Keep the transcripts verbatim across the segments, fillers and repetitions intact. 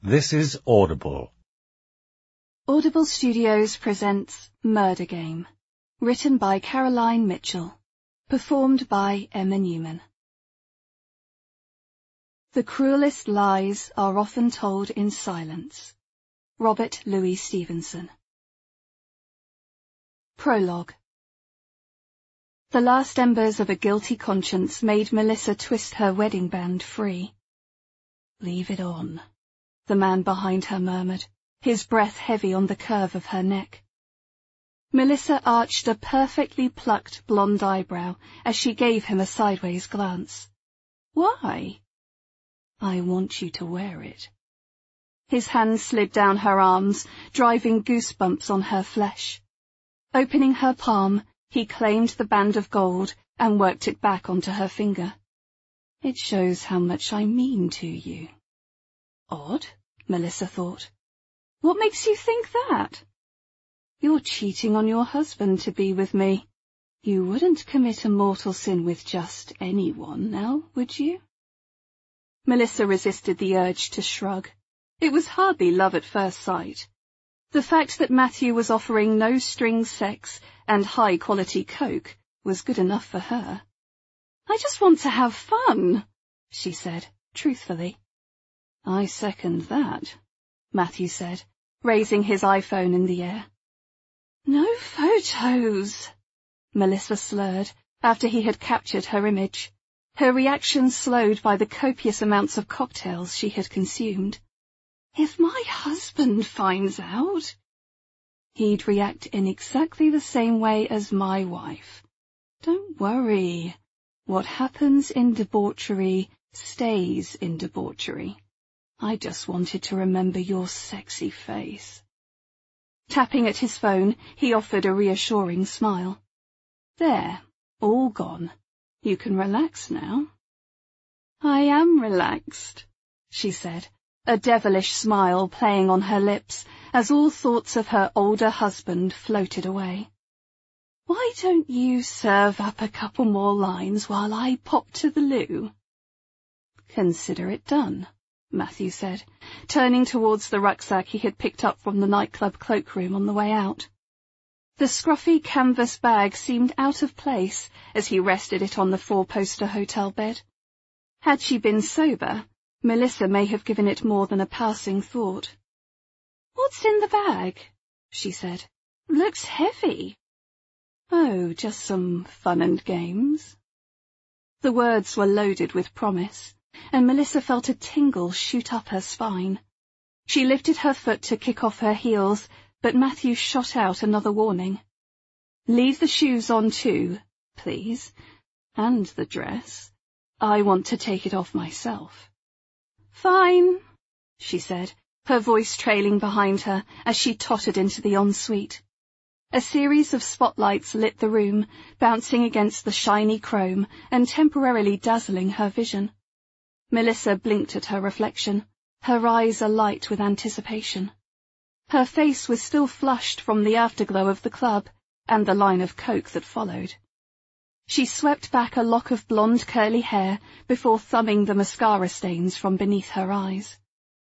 This is Audible. Audible Studios presents Murder Game, written by Caroline Mitchell, performed by Emma Newman. The cruelest lies are often told in silence. Robert Louis Stevenson. Prologue. The last embers of a guilty conscience made Melissa twist her wedding band free. "Leave it on," the man behind her murmured, his breath heavy on the curve of her neck. Melissa arched a perfectly plucked blonde eyebrow as she gave him a sideways glance. "Why?" "I want you to wear it." His hand slid down her arms, driving goosebumps on her flesh. Opening her palm, he claimed the band of gold and worked it back onto her finger. "It shows how much I mean to you." Odd, Melissa thought. "What makes you think that?" "You're cheating on your husband to be with me. You wouldn't commit a mortal sin with just anyone, now, would you?" Melissa resisted the urge to shrug. It was hardly love at first sight. The fact that Matthew was offering no-strings sex and high-quality coke was good enough for her. "I just want to have fun," she said, truthfully. "I second that," Matthew said, raising his iPhone in the air. "No photos," Melissa slurred after he had captured her image, her reaction slowed by the copious amounts of cocktails she had consumed. "If my husband finds out..." "He'd react in exactly the same way as my wife. Don't worry. What happens in debauchery stays in debauchery. I just wanted to remember your sexy face." Tapping at his phone, he offered a reassuring smile. "There, all gone. You can relax now." "I am relaxed," she said, a devilish smile playing on her lips as all thoughts of her older husband floated away. "Why don't you serve up a couple more lines while I pop to the loo?" "Consider it done," Matthew said, turning towards the rucksack he had picked up from the nightclub cloakroom on the way out. The scruffy canvas bag seemed out of place as he rested it on the four-poster hotel bed. Had she been sober, Melissa may have given it more than a passing thought. "What's in the bag?" she said. "Looks heavy." "Oh, just some fun and games." The words were loaded with promise, and Melissa felt a tingle shoot up her spine. She lifted her foot to kick off her heels, but Matthew shot out another warning. "Leave the shoes on too, please, and the dress. I want to take it off myself." "Fine," she said, her voice trailing behind her as she tottered into the ensuite. A series of spotlights lit the room, bouncing against the shiny chrome and temporarily dazzling her vision. Melissa blinked at her reflection, her eyes alight with anticipation. Her face was still flushed from the afterglow of the club and the line of coke that followed. She swept back a lock of blonde curly hair before thumbing the mascara stains from beneath her eyes.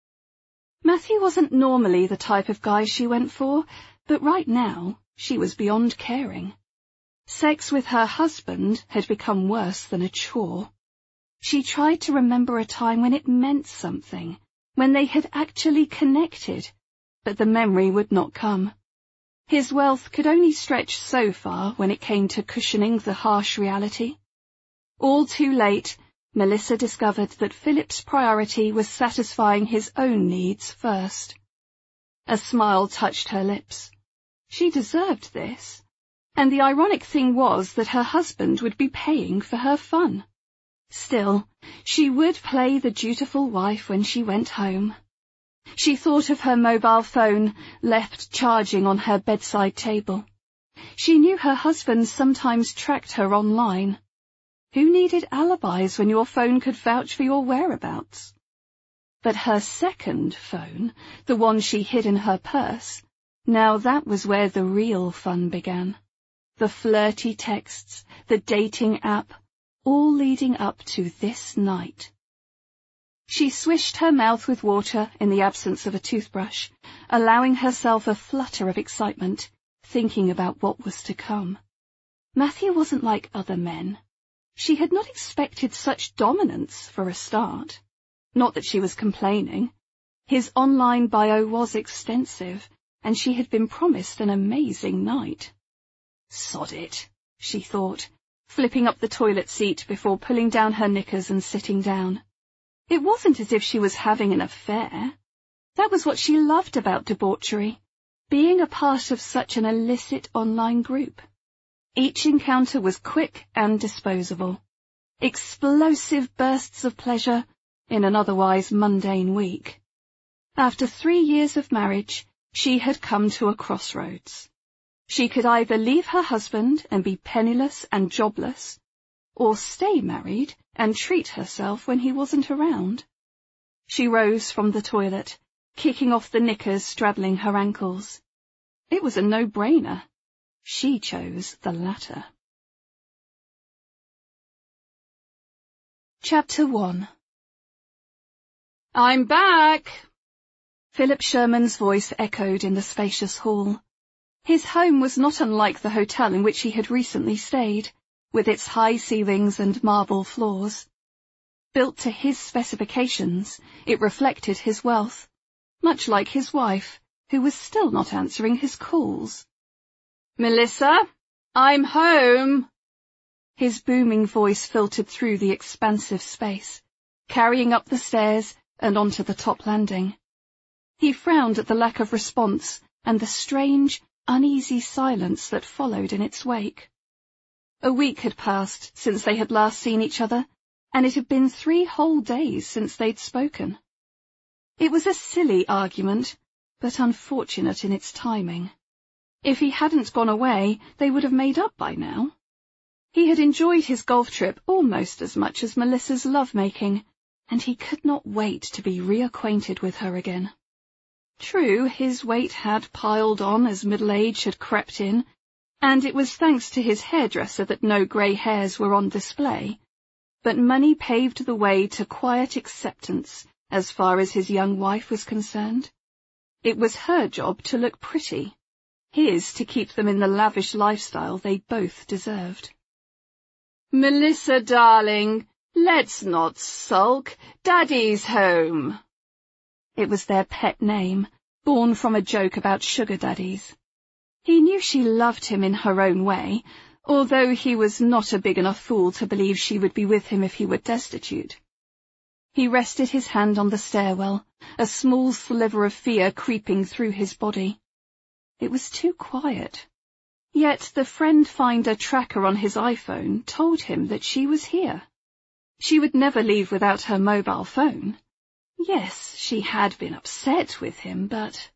Matthew wasn't normally the type of guy she went for, but right now she was beyond caring. Sex with her husband had become worse than a chore. She tried to remember a time when it meant something, when they had actually connected, but the memory would not come. His wealth could only stretch so far when it came to cushioning the harsh reality. All too late, Melissa discovered that Philip's priority was satisfying his own needs first. A smile touched her lips. She deserved this, and the ironic thing was that her husband would be paying for her fun. Still, she would play the dutiful wife when she went home. She thought of her mobile phone, left charging on her bedside table. She knew her husband sometimes tracked her online. Who needed alibis when your phone could vouch for your whereabouts? But her second phone, the one she hid in her purse, now that was where the real fun began. The flirty texts, the dating app, all leading up to this night. She swished her mouth with water in the absence of a toothbrush, allowing herself a flutter of excitement, thinking about what was to come. Matthew wasn't like other men. She had not expected such dominance for a start. Not that she was complaining. His online bio was extensive, and she had been promised an amazing night. Sod it, she thought, flipping up the toilet seat before pulling down her knickers and sitting down. It wasn't as if she was having an affair. That was what she loved about debauchery, being a part of such an illicit online group. Each encounter was quick and disposable. Explosive bursts of pleasure in an otherwise mundane week. After three years of marriage, she had come to a crossroads. She could either leave her husband and be penniless and jobless, or stay married and treat herself when he wasn't around. She rose from the toilet, kicking off the knickers straddling her ankles. It was a no-brainer. She chose the latter. Chapter one. I'm back! Philip Sherman's voice echoed in the spacious hall. His home was not unlike the hotel in which he had recently stayed, with its high ceilings and marble floors. Built to his specifications, it reflected his wealth, much like his wife, who was still not answering his calls. Melissa, I'm home! His booming voice filtered through the expansive space, carrying up the stairs and onto the top landing. He frowned at the lack of response and the strange, uneasy silence that followed in its wake. A week had passed since they had last seen each other, and it had been three whole days since they'd spoken. It was a silly argument, but unfortunate in its timing. If he hadn't gone away, they would have made up by now. He had enjoyed his golf trip almost as much as Melissa's love-making, and he could not wait to be reacquainted with her again. True, his weight had piled on as middle age had crept in, and it was thanks to his hairdresser that no grey hairs were on display, but money paved the way to quiet acceptance as far as his young wife was concerned. It was her job to look pretty, his to keep them in the lavish lifestyle they both deserved. Melissa, darling, let's not sulk. Daddy's home. It was their pet name, born from a joke about sugar daddies. He knew she loved him in her own way, although he was not a big enough fool to believe she would be with him if he were destitute. He rested his hand on the stairwell, a small sliver of fear creeping through his body. It was too quiet. Yet the friend finder tracker on his iPhone told him that she was here. She would never leave without her mobile phone. Yes, she had been upset with him, but...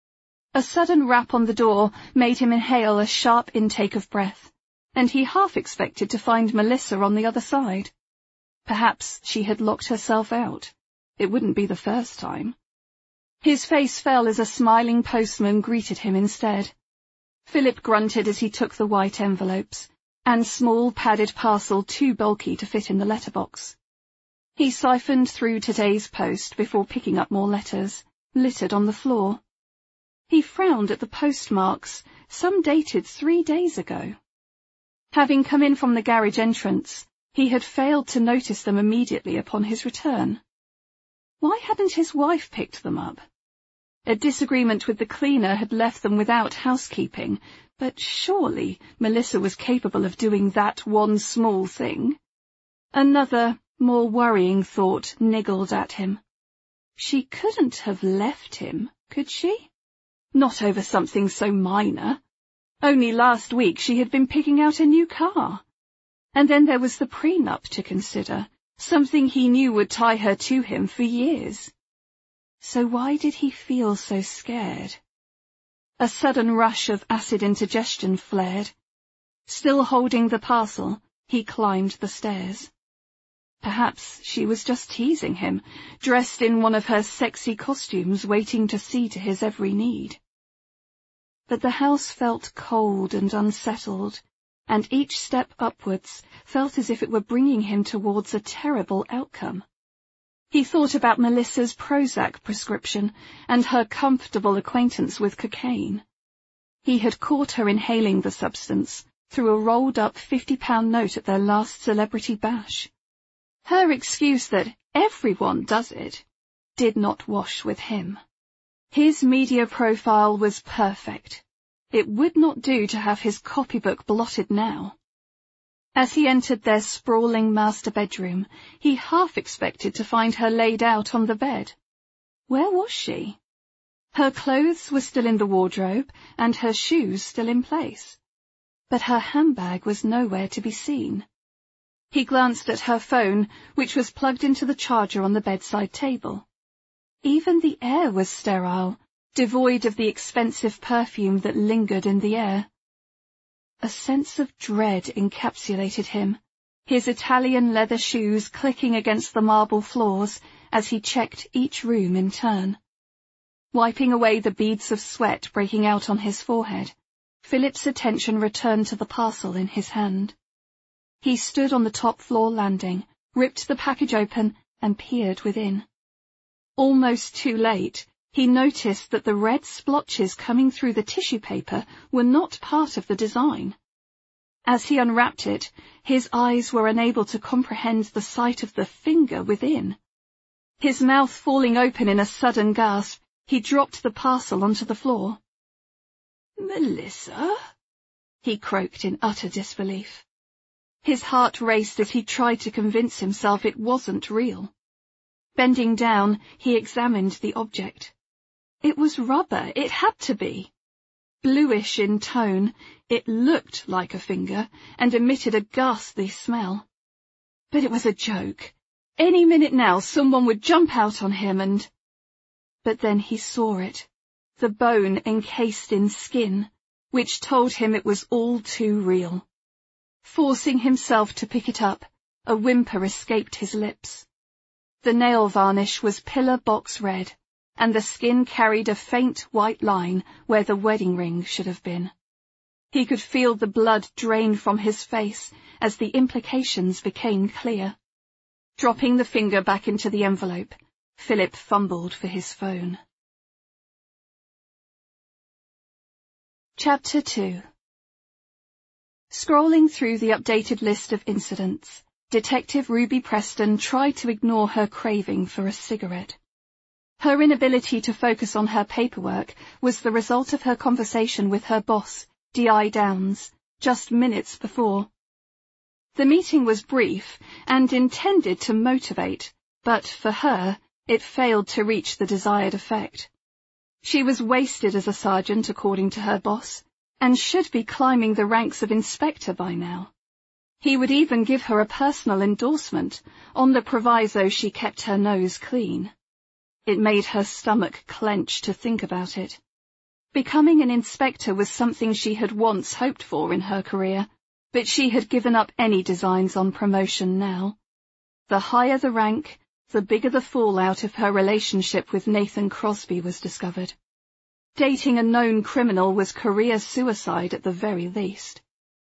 A sudden rap on the door made him inhale a sharp intake of breath, and he half expected to find Melissa on the other side. Perhaps she had locked herself out. It wouldn't be the first time. His face fell as a smiling postman greeted him instead. Philip grunted as he took the white envelopes, and small padded parcel too bulky to fit in the letterbox. He siphoned through today's post before picking up more letters, littered on the floor. He frowned at the postmarks, some dated three days ago. Having come in from the garage entrance, he had failed to notice them immediately upon his return. Why hadn't his wife picked them up? A disagreement with the cleaner had left them without housekeeping, but surely Melissa was capable of doing that one small thing. Another, more worrying thought niggled at him. She couldn't have left him, could she? Not over something so minor. Only last week she had been picking out a new car. And then there was the prenup to consider, something he knew would tie her to him for years. So why did he feel so scared? A sudden rush of acid indigestion flared. Still holding the parcel, he climbed the stairs. Perhaps she was just teasing him, dressed in one of her sexy costumes, waiting to see to his every need. But the house felt cold and unsettled, and each step upwards felt as if it were bringing him towards a terrible outcome. He thought about Melissa's Prozac prescription and her comfortable acquaintance with cocaine. He had caught her inhaling the substance through a rolled-up fifty-pound note at their last celebrity bash. Her excuse that everyone does it did not wash with him. His media profile was perfect. It would not do to have his copybook blotted now. As he entered their sprawling master bedroom, he half expected to find her laid out on the bed. Where was she? Her clothes were still in the wardrobe, and her shoes still in place. But her handbag was nowhere to be seen. He glanced at her phone, which was plugged into the charger on the bedside table. Even the air was sterile, devoid of the expensive perfume that lingered in the air. A sense of dread encapsulated him, his Italian leather shoes clicking against the marble floors as he checked each room in turn. Wiping away the beads of sweat breaking out on his forehead, Philip's attention returned to the parcel in his hand. He stood on the top floor landing, ripped the package open, and peered within. Almost too late, he noticed that the red splotches coming through the tissue paper were not part of the design. As he unwrapped it, his eyes were unable to comprehend the sight of the finger within. His mouth falling open in a sudden gasp, he dropped the parcel onto the floor. "Melissa?" he croaked in utter disbelief. His heart raced as he tried to convince himself it wasn't real. Bending down, he examined the object. It was rubber, it had to be. Bluish in tone, it looked like a finger and emitted a ghastly smell. But it was a joke. Any minute now someone would jump out on him and... But then he saw it, the bone encased in skin, which told him it was all too real. Forcing himself to pick it up, a whimper escaped his lips. The nail varnish was pillar box red, and the skin carried a faint white line where the wedding ring should have been. He could feel the blood drain from his face as the implications became clear. Dropping the finger back into the envelope, Philip fumbled for his phone. Chapter two. Scrolling through the updated list of incidents, Detective Ruby Preston tried to ignore her craving for a cigarette. Her inability to focus on her paperwork was the result of her conversation with her boss, D I Downs, just minutes before. The meeting was brief and intended to motivate, but for her, it failed to reach the desired effect. She was wasted as a sergeant, according to her boss, and should be climbing the ranks of inspector by now. He would even give her a personal endorsement, on the proviso she kept her nose clean. It made her stomach clench to think about it. Becoming an inspector was something she had once hoped for in her career, but she had given up any designs on promotion now. The higher the rank, the bigger the fallout if her relationship with Nathan Crosby was discovered. Dating a known criminal was career suicide at the very least.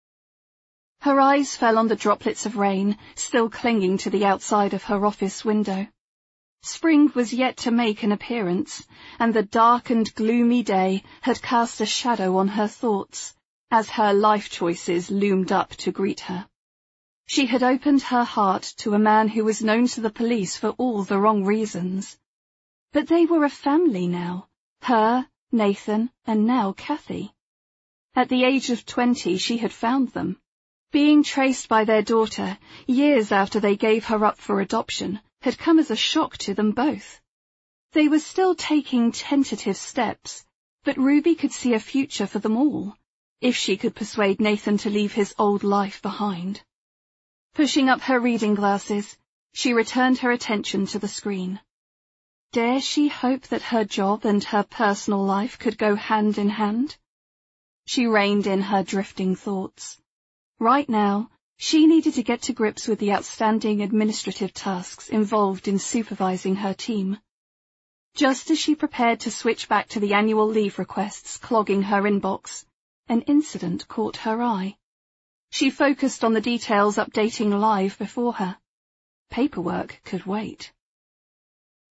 Her eyes fell on the droplets of rain, still clinging to the outside of her office window. Spring was yet to make an appearance, and the dark and gloomy day had cast a shadow on her thoughts, as her life choices loomed up to greet her. She had opened her heart to a man who was known to the police for all the wrong reasons. But they were a family now, her, Nathan, and now Kathy. At the age of twenty she had found them. Being traced by their daughter, years after they gave her up for adoption, had come as a shock to them both. They were still taking tentative steps, but Ruby could see a future for them all, if she could persuade Nathan to leave his old life behind. Pushing up her reading glasses, she returned her attention to the screen. Dare she hope that her job and her personal life could go hand in hand? She reined in her drifting thoughts. Right now, she needed to get to grips with the outstanding administrative tasks involved in supervising her team. Just as she prepared to switch back to the annual leave requests clogging her inbox, an incident caught her eye. She focused on the details updating live before her. Paperwork could wait.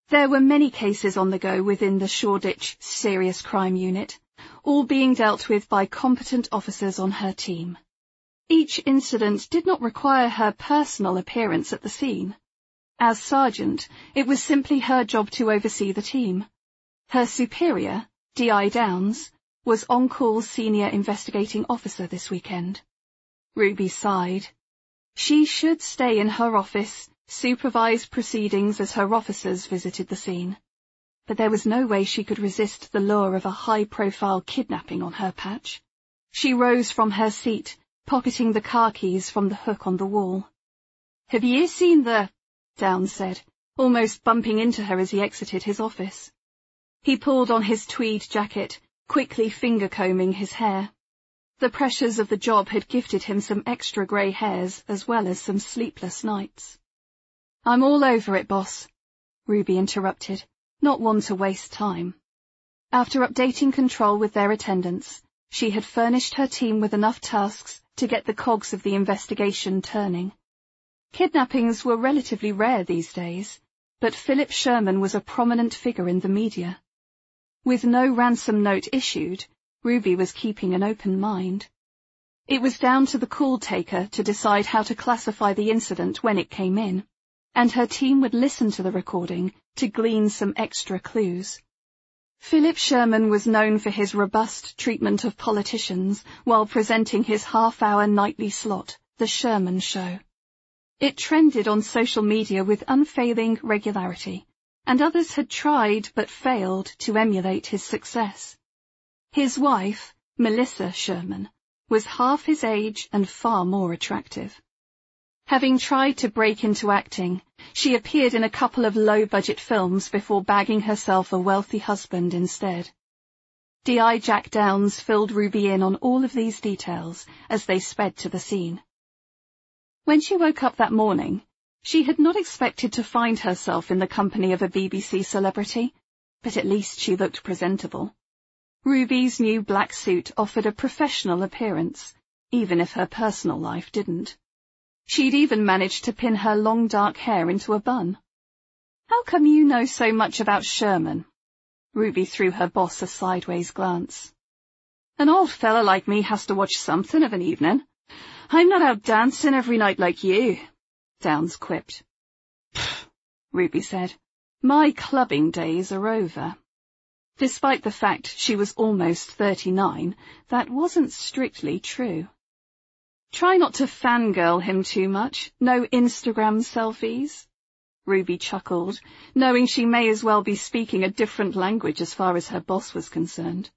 There were many cases on the go within the Shoreditch Serious Crime Unit, all being dealt with by competent officers on her team. Each incident did not require her personal appearance at the scene. As sergeant, it was simply her job to oversee the team. Her superior, D I Downs, was on-call senior investigating officer this weekend. Ruby sighed. She should stay in her office, supervise proceedings as her officers visited the scene. But there was no way she could resist the lure of a high-profile kidnapping on her patch. She rose from her seat, pocketing the car keys from the hook on the wall. "Have you seen the—" Downs said, almost bumping into her as he exited his office. He pulled on his tweed jacket, quickly finger-combing his hair. The pressures of the job had gifted him some extra grey hairs as well as some sleepless nights. "I'm all over it, boss," Ruby interrupted, not one to waste time. After updating control with their attendants, she had furnished her team with enough tasks to get the cogs of the investigation turning. Kidnappings were relatively rare these days, but Philip Sherman was a prominent figure in the media. With no ransom note issued, Ruby was keeping an open mind. It was down to the call taker to decide how to classify the incident when it came in, and her team would listen to the recording to glean some extra clues. Philip Sherman was known for his robust treatment of politicians while presenting his half-hour nightly slot, The Sherman Show. It trended on social media with unfailing regularity, and others had tried but failed to emulate his success. His wife, Melissa Sherman, was half his age and far more attractive. Having tried to break into acting, she appeared in a couple of low-budget films before bagging herself a wealthy husband instead. D I Jack Downs filled Ruby in on all of these details as they sped to the scene. When she woke up that morning, she had not expected to find herself in the company of a B B C celebrity, but at least she looked presentable. Ruby's new black suit offered a professional appearance, even if her personal life didn't. She'd even managed to pin her long dark hair into a bun. "How come you know so much about Sherman?" Ruby threw her boss a sideways glance. "An old fella like me has to watch something of an evening. I'm not out dancing every night like you," Downs quipped. "Pfft," Ruby said. "My clubbing days are over." Despite the fact she was almost thirty-nine, that wasn't strictly true. "Try not to fangirl him too much. No Instagram selfies?" Ruby chuckled, knowing she may as well be speaking a different language as far as her boss was concerned.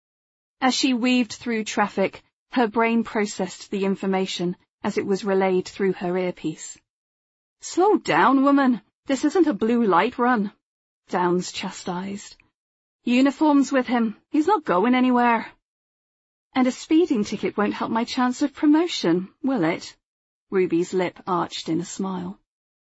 As she weaved through traffic, her brain processed the information as it was relayed through her earpiece. "Slow down, woman. This isn't a blue light run," Downs chastised. "Uniform's with him. He's not going anywhere." "And a speeding ticket won't help my chance of promotion, will it?" Ruby's lip arched in a smile.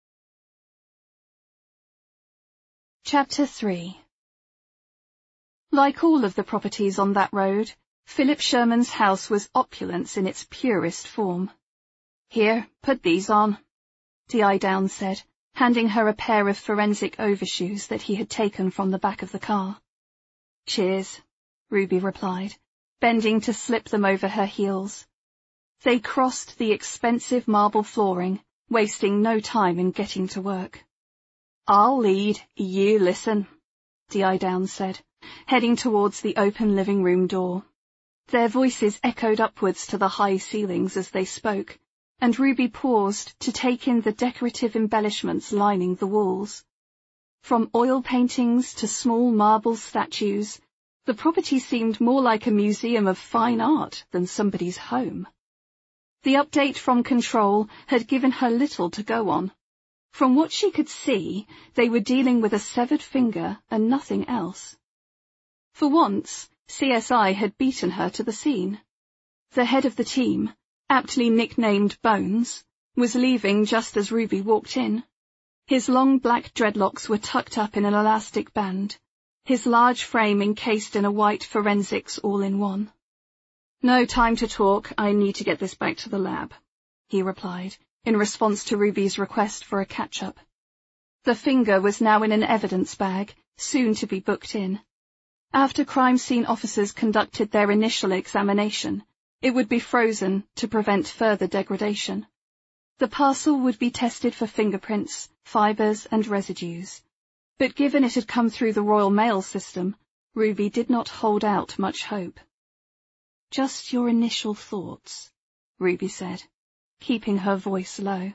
Chapter three. Like all of the properties on that road, Philip Sherman's house was opulence in its purest form. "Here, put these on," D I Downs said, handing her a pair of forensic overshoes that he had taken from the back of the car. "Cheers," Ruby replied, bending to slip them over her heels. They crossed the expensive marble flooring, wasting no time in getting to work. "I'll lead, you listen," D I Downs said, heading towards the open living room door. Their voices echoed upwards to the high ceilings as they spoke, and Ruby paused to take in the decorative embellishments lining the walls. From oil paintings to small marble statues, the property seemed more like a museum of fine art than somebody's home. The update from Control had given her little to go on. From what she could see, they were dealing with a severed finger and nothing else. For once, C S I had beaten her to the scene. The head of the team, aptly nicknamed Bones, was leaving just as Ruby walked in. His long black dreadlocks were tucked up in an elastic band, his large frame encased in a white forensics all-in-one. "No time to talk, I need to get this back to the lab," he replied, in response to Ruby's request for a catch-up. The finger was now in an evidence bag, soon to be booked in. After crime scene officers conducted their initial examination, it would be frozen to prevent further degradation. The parcel would be tested for fingerprints, fibres and residues. But given it had come through the Royal Mail system, Ruby did not hold out much hope. "Just your initial thoughts," Ruby said, keeping her voice low.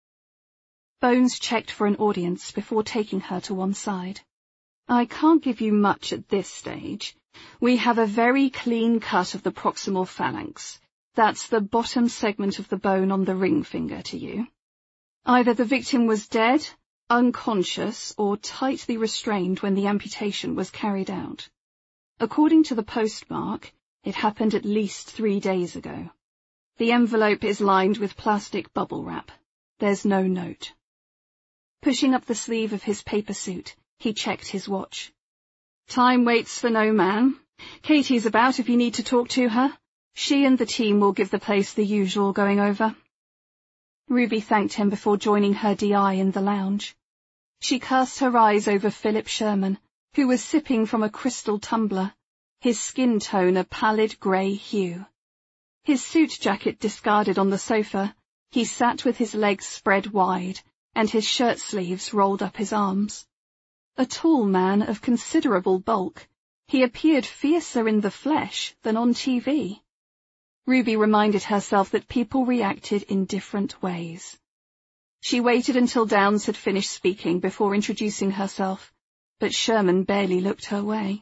Bones checked for an audience before taking her to one side. "I can't give you much at this stage. We have a very clean cut of the proximal phalanx. That's the bottom segment of the bone on the ring finger to you. Either the victim was dead, unconscious, or tightly restrained when the amputation was carried out. According to the postmark, it happened at least three days ago. The envelope is lined with plastic bubble wrap. There's no note." Pushing up the sleeve of his paper suit, he checked his watch. "Time waits for no man. Katie's about if you need to talk to her. She and the team will give the place the usual going over." Ruby thanked him before joining her D I in the lounge. She cast her eyes over Philip Sherman, who was sipping from a crystal tumbler, his skin tone a pallid grey hue. His suit jacket discarded on the sofa, he sat with his legs spread wide and his shirt sleeves rolled up his arms. A tall man of considerable bulk, he appeared fiercer in the flesh than on T V. Ruby reminded herself that people reacted in different ways. She waited until Downs had finished speaking before introducing herself, but Sherman barely looked her way.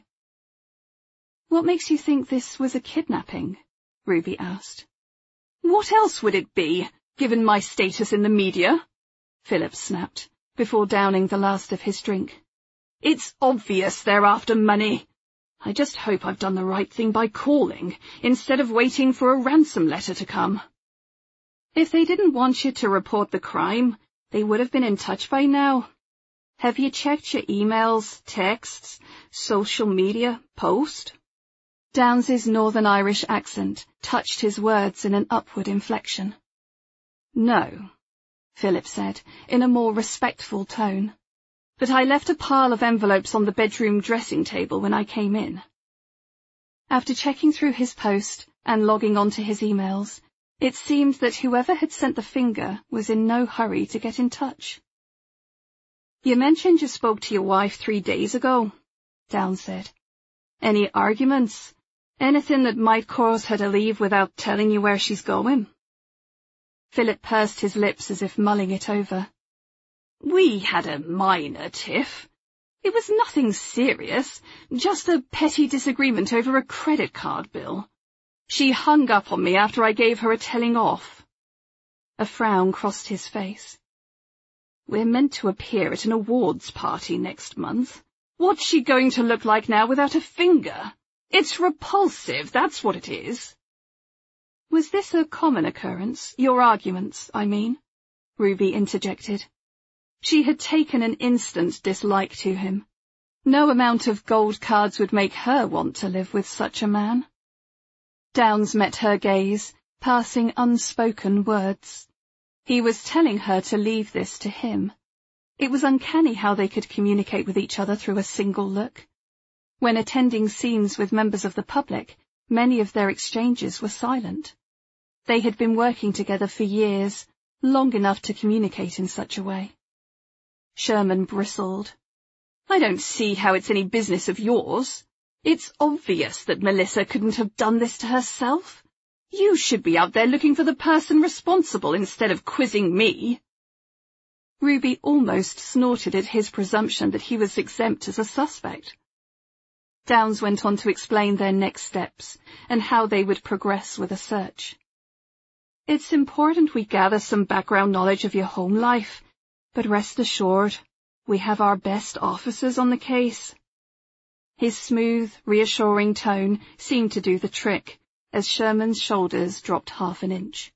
"What makes you think this was a kidnapping?" Ruby asked. "What else would it be, given my status in the media?" Philip snapped, before downing the last of his drink. "It's obvious they're after money. I just hope I've done the right thing by calling, instead of waiting for a ransom letter to come." "If they didn't want you to report the crime, they would have been in touch by now. Have you checked your emails, texts, social media, post?" Downs's Northern Irish accent touched his words in an upward inflection. "No," Philip said, in a more respectful tone. "But I left a pile of envelopes on the bedroom dressing table when I came in." After checking through his post and logging onto his emails, it seemed that whoever had sent the finger was in no hurry to get in touch. "You mentioned you spoke to your wife three days ago," Downs said. "Any arguments? Anything that might cause her to leave without telling you where she's going?" Philip pursed his lips as if mulling it over. "We had a minor tiff. It was nothing serious, just a petty disagreement over a credit card bill. She hung up on me after I gave her a telling off." A frown crossed his face. "We're meant to appear at an awards party next month. What's she going to look like now without a finger? It's repulsive, that's what it is." "Was this a common occurrence, your arguments, I mean?" Ruby interjected. She had taken an instant dislike to him. No amount of gold cards would make her want to live with such a man. Downs met her gaze, passing unspoken words. He was telling her to leave this to him. It was uncanny how they could communicate with each other through a single look. When attending scenes with members of the public, many of their exchanges were silent. They had been working together for years, long enough to communicate in such a way. Sherman bristled. "I don't see how it's any business of yours. It's obvious that Melissa couldn't have done this to herself. You should be out there looking for the person responsible instead of quizzing me." Ruby almost snorted at his presumption that he was exempt as a suspect. Downs went on to explain their next steps and how they would progress with a search. "It's important we gather some background knowledge of your home life, but rest assured, we have our best officers on the case." His smooth, reassuring tone seemed to do the trick, as Sherman's shoulders dropped half an inch.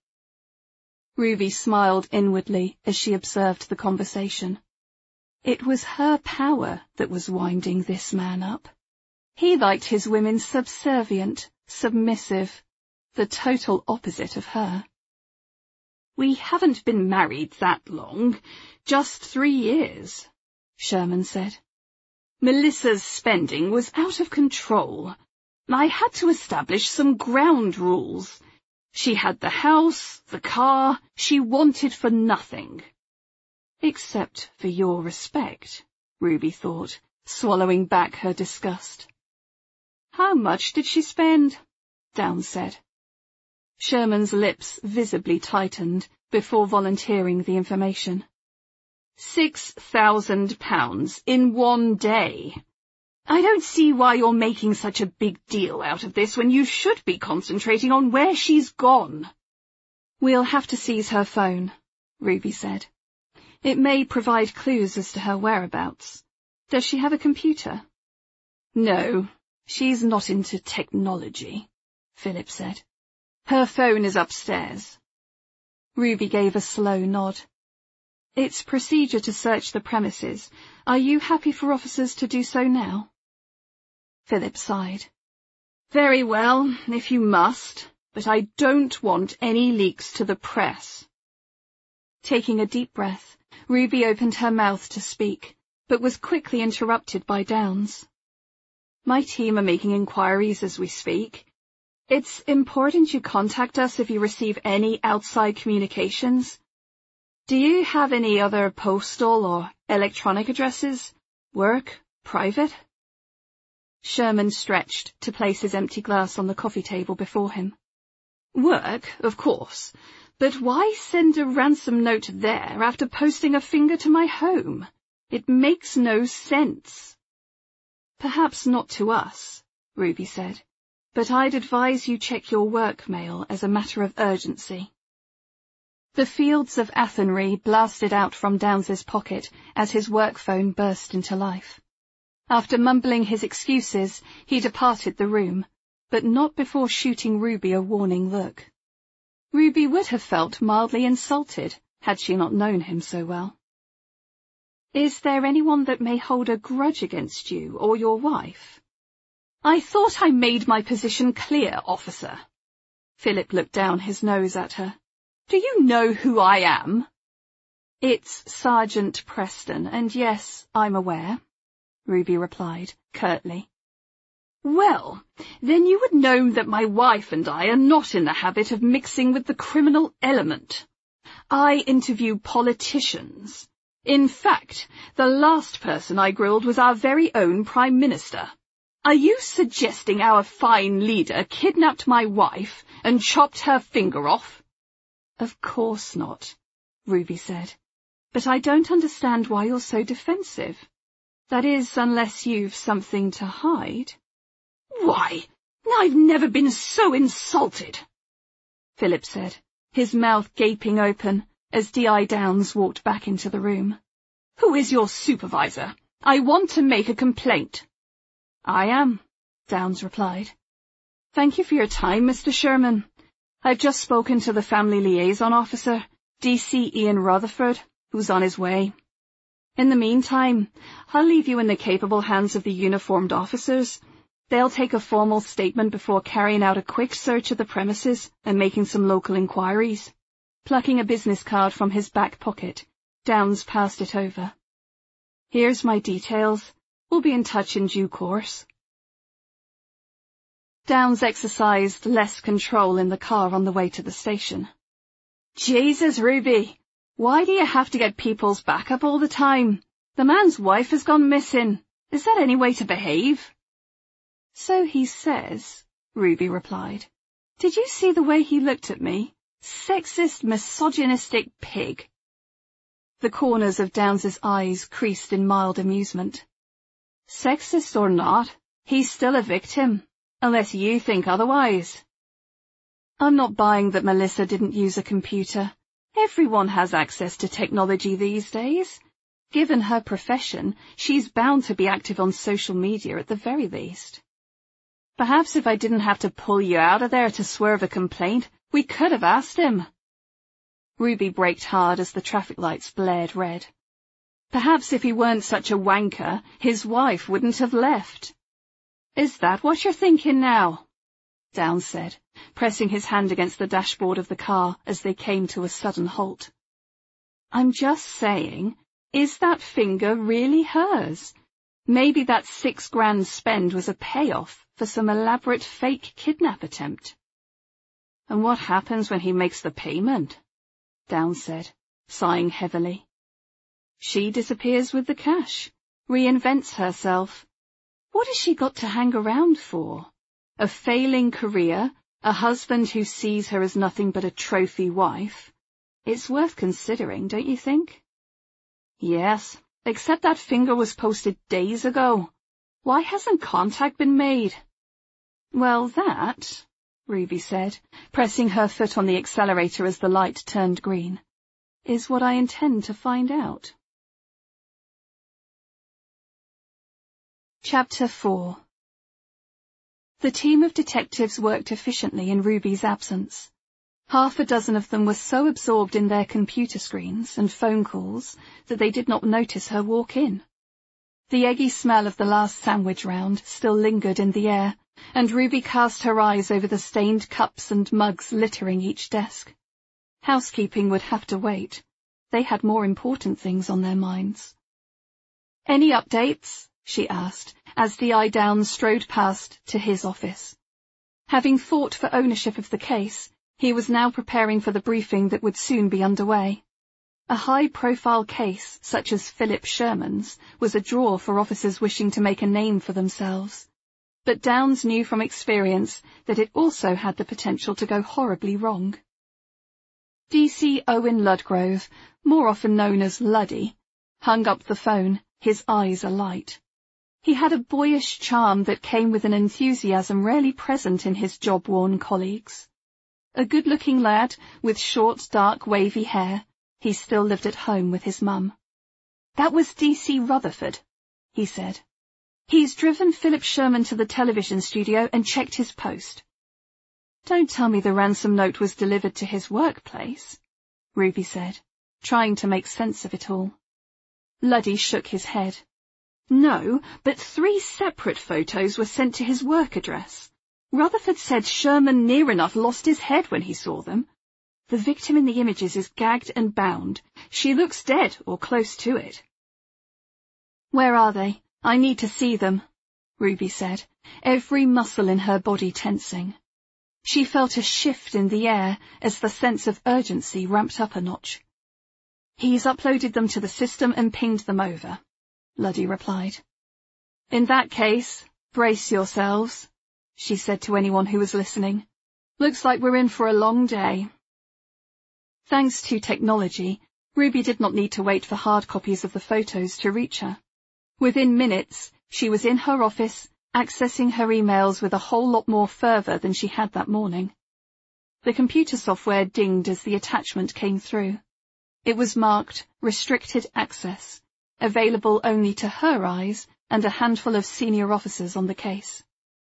Ruby smiled inwardly as she observed the conversation. It was her power that was winding this man up. He liked his women subservient, submissive, the total opposite of her. "We haven't been married that long, just three years," Sherman said. Melissa's spending was out of control. I had to establish some ground rules. She had the house, the car, she wanted for nothing. Except for your respect, Ruby thought, swallowing back her disgust. How much did she spend? Downes said. Sherman's lips visibly tightened before volunteering the information. Six thousand pounds in one day. I don't see why you're making such a big deal out of this when you should be concentrating on where she's gone. We'll have to seize her phone, Ruby said. It may provide clues as to her whereabouts. Does she have a computer? No, she's not into technology, Philip said. Her phone is upstairs. Ruby gave a slow nod. It's procedure to search the premises. Are you happy for officers to do so now? Philip sighed. Very well, if you must, but I don't want any leaks to the press. Taking a deep breath, Ruby opened her mouth to speak, but was quickly interrupted by Downes. My team are making inquiries as we speak. It's important you contact us if you receive any outside communications. Do you have any other postal or electronic addresses? Work? Private? Sherman stretched to place his empty glass on the coffee table before him. Work, of course, but why send a ransom note there after posting a finger to my home? It makes no sense. Perhaps not to us, Ruby said, but I'd advise you check your work mail as a matter of urgency. The fields of Athenry blasted out from Downes's pocket as his work phone burst into life. After mumbling his excuses, he departed the room, but not before shooting Ruby a warning look. Ruby would have felt mildly insulted had she not known him so well. Is there anyone that may hold a grudge against you or your wife? I thought I made my position clear, officer. Philip looked down his nose at her. Do you know who I am? It's Sergeant Preston, and yes, I'm aware, Ruby replied, curtly. Well, then you would know that my wife and I are not in the habit of mixing with the criminal element. I interview politicians. In fact, the last person I grilled was our very own Prime Minister. Are you suggesting our fine leader kidnapped my wife and chopped her finger off? Of course not, Ruby said. But I don't understand why you're so defensive. That is, unless you've something to hide. Why, I've never been so insulted, Philip said, his mouth gaping open as D I Downes walked back into the room. Who is your supervisor? I want to make a complaint. I am, Downes replied. Thank you for your time, Mister Sherman. I've just spoken to the family liaison officer, D C Ian Rutherford, who's on his way. In the meantime, I'll leave you in the capable hands of the uniformed officers. They'll take a formal statement before carrying out a quick search of the premises and making some local inquiries. Plucking a business card from his back pocket, Downes passed it over. Here's my details. We'll be in touch in due course. Downes exercised less control in the car on the way to the station. Jesus, Ruby, why do you have to get people's back up all the time? The man's wife has gone missing. Is that any way to behave? So he says, Ruby replied. Did you see the way he looked at me? Sexist, misogynistic pig. The corners of Downes's eyes creased in mild amusement. Sexist or not, he's still a victim, unless you think otherwise. I'm not buying that Melissa didn't use a computer. Everyone has access to technology these days. Given her profession, she's bound to be active on social media at the very least. Perhaps if I didn't have to pull you out of there to swerve a complaint, we could have asked him. Ruby braked hard as the traffic lights blared red. Perhaps if he weren't such a wanker, his wife wouldn't have left. Is that what you're thinking now? Downes said, pressing his hand against the dashboard of the car as they came to a sudden halt. I'm just saying, Is that finger really hers? Maybe that six grand spend was a payoff for some elaborate fake kidnap attempt. And what happens when he makes the payment? Downs said, sighing heavily. She disappears with the cash, reinvents herself. What has she got to hang around for? A failing career, a husband who sees her as nothing but a trophy wife. It's worth considering, don't you think? Yes, except that finger was posted days ago. Why hasn't contact been made? Well, that, Ruby said, pressing her foot on the accelerator as the light turned green, is what I intend to find out. Chapter four. The team of detectives worked efficiently in Ruby's absence. Half a dozen of them were so absorbed in their computer screens and phone calls that they did not notice her walk in. The eggy smell of the last sandwich round still lingered in the air, and Ruby cast her eyes over the stained cups and mugs littering each desk. Housekeeping would have to wait. They had more important things on their minds. "Any updates?" she asked, as D I Downs strode past to his office. Having fought for ownership of the case, he was now preparing for the briefing that would soon be underway. A high-profile case, such as Philip Sherman's, was a draw for officers wishing to make a name for themselves. But Downs knew from experience that it also had the potential to go horribly wrong. D C Owen Ludgrove, more often known as Luddy, hung up the phone, his eyes alight. He had a boyish charm that came with an enthusiasm rarely present in his job-worn colleagues. A good-looking lad with short, dark, wavy hair, he still lived at home with his mum. "That was D C Rutherford," he said. "He's driven Philip Sherman to the television studio and checked his post." "Don't tell me the ransom note was delivered to his workplace," Ruby said, trying to make sense of it all. Luddy shook his head. "No, but three separate photos were sent to his work address. Rutherford said Sherman near enough lost his head when he saw them. The victim in the images is gagged and bound. She looks dead or close to it." "Where are they? I need to see them," Ruby said, every muscle in her body tensing. She felt a shift in the air as the sense of urgency ramped up a notch. "He's uploaded them to the system and pinged them over," Luddy replied. "In that case, brace yourselves," she said to anyone who was listening. "Looks like we're in for a long day." Thanks to technology, Ruby did not need to wait for hard copies of the photos to reach her. Within minutes, she was in her office, accessing her emails with a whole lot more fervour than she had that morning. The computer software dinged as the attachment came through. It was marked Restricted Access, available only to her eyes and a handful of senior officers on the case.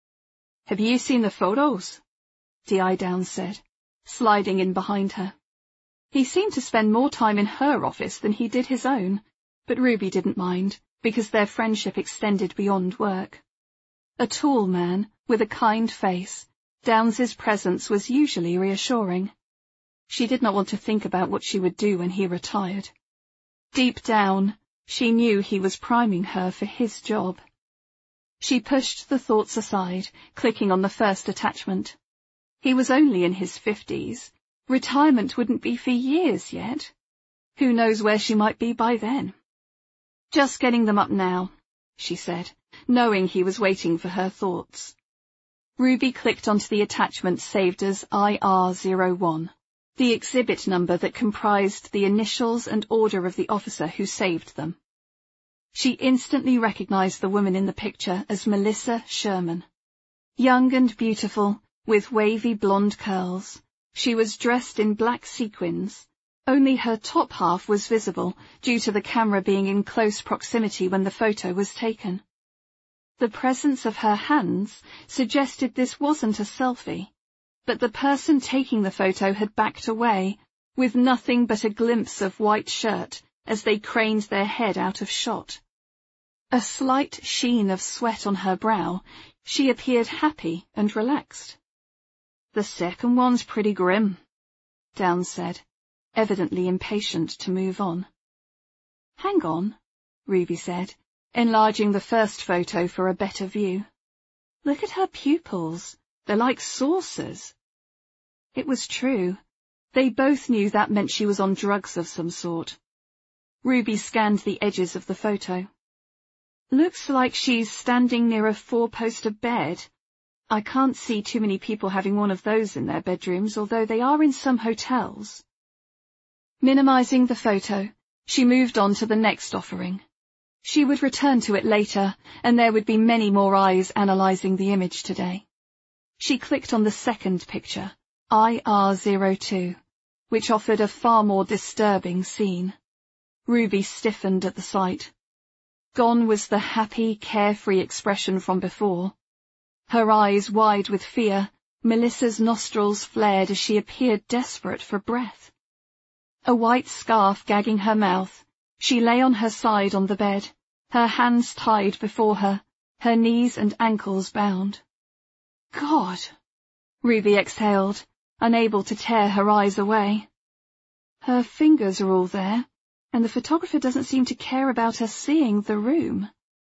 "Have you seen the photos?" D I Downs said, sliding in behind her. He seemed to spend more time in her office than he did his own, but Ruby didn't mind, because their friendship extended beyond work. A tall man, with a kind face, Downs's presence was usually reassuring. She did not want to think about what she would do when he retired. Deep down, she knew he was priming her for his job. She pushed the thoughts aside, clicking on the first attachment. He was only in his fifties. Retirement wouldn't be for years yet. Who knows where she might be by then? "Just getting them up now," she said, knowing he was waiting for her thoughts. Ruby clicked onto the attachment saved as I R zero one, the exhibit number that comprised the initials and order of the officer who saved them. She instantly recognized the woman in the picture as Melissa Sherman. Young and beautiful, with wavy blonde curls, she was dressed in black sequins. Only her top half was visible due to the camera being in close proximity when the photo was taken. The presence of her hands suggested this wasn't a selfie, but the person taking the photo had backed away, with nothing but a glimpse of white shirt as they craned their head out of shot. A slight sheen of sweat on her brow, she appeared happy and relaxed. "The second one's pretty grim," Downs said, evidently impatient to move on. Hang on, Ruby said, enlarging the first photo for a better view. Look at her pupils. They're like saucers. It was true. They both knew that meant she was on drugs of some sort. Ruby scanned the edges of the photo. Looks like she's standing near a four-poster bed. I can't see too many people having one of those in their bedrooms, although they are in some hotels. Minimizing the photo, she moved on to the next offering. She would return to it later, and there would be many more eyes analyzing the image today. She clicked on the second picture, I R zero two, which offered a far more disturbing scene. Ruby stiffened at the sight. Gone was the happy, carefree expression from before. Her eyes wide with fear, Melissa's nostrils flared as she appeared desperate for breath. A white scarf gagging her mouth, she lay on her side on the bed, her hands tied before her, her knees and ankles bound. God! Ruby exhaled, unable to tear her eyes away. Her fingers are all there, and the photographer doesn't seem to care about us seeing the room.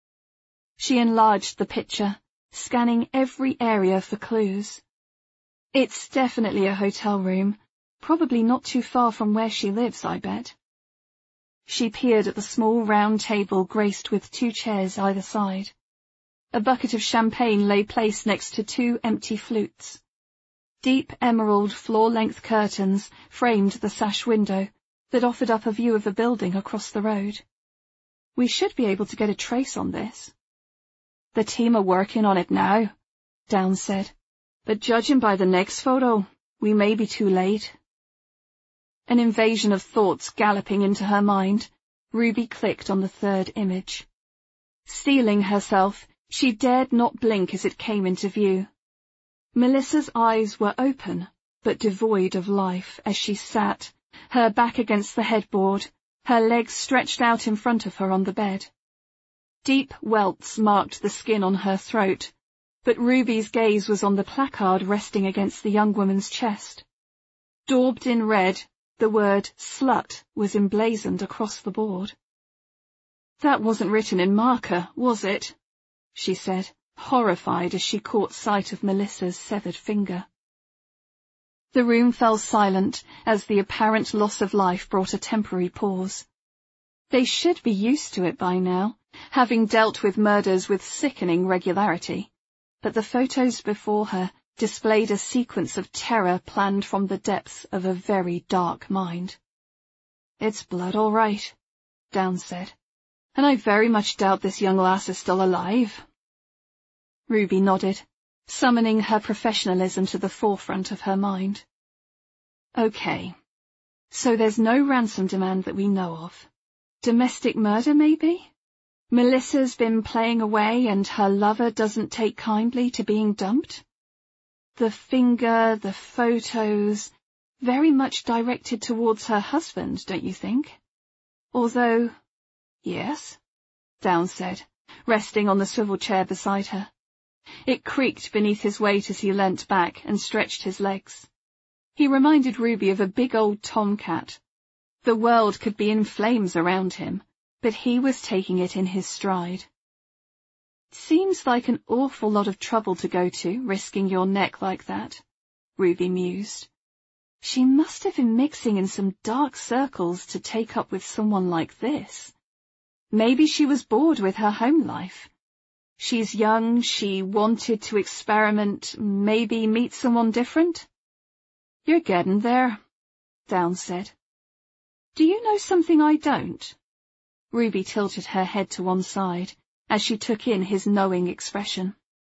She enlarged the picture, scanning every area for clues. It's definitely a hotel room, probably not too far from where she lives, I bet. She peered at the small round table graced with two chairs either side. A bucket of champagne lay placed next to two empty flutes. Deep emerald floor-length curtains framed the sash window that offered up a view of the building across the road. We should be able to get a trace on this. The team are working on it now, Downs said, but judging by the next photo, we may be too late. An invasion of thoughts galloping into her mind, Ruby clicked on the third image. Steeling herself, she dared not blink as it came into view. Melissa's eyes were open, but devoid of life as she sat, her back against the headboard, her legs stretched out in front of her on the bed. Deep welts marked the skin on her throat, but Ruby's gaze was on the placard resting against the young woman's chest. Daubed in red, the word slut was emblazoned across the board. That wasn't written in marker, was it? She said, horrified as she caught sight of Melissa's severed finger. The room fell silent as the apparent loss of life brought a temporary pause. They should be used to it by now, having dealt with murders with sickening regularity, but the photos before her displayed a sequence of terror planned from the depths of a very dark mind. It's blood all right, Downs said, and I very much doubt this young lass is still alive. Ruby nodded, summoning her professionalism to the forefront of her mind. Okay, so there's no ransom demand that we know of. Domestic murder, maybe? Melissa's been playing away and her lover doesn't take kindly to being dumped? The finger, the photos, very much directed towards her husband, don't you think? Although, yes, Downs said, resting on the swivel chair beside her. It creaked beneath his weight as he leant back and stretched his legs. He reminded Ruby of a big old tomcat. The world could be in flames around him, but he was taking it in his stride. Seems like an awful lot of trouble to go to, risking your neck like that, Ruby mused. She must have been mixing in some dark circles to take up with someone like this. Maybe she was bored with her home life. She's young, she wanted to experiment, maybe meet someone different? You're getting there, Downs said. Do you know something I don't? Ruby tilted her head to one side as she took in his knowing expression.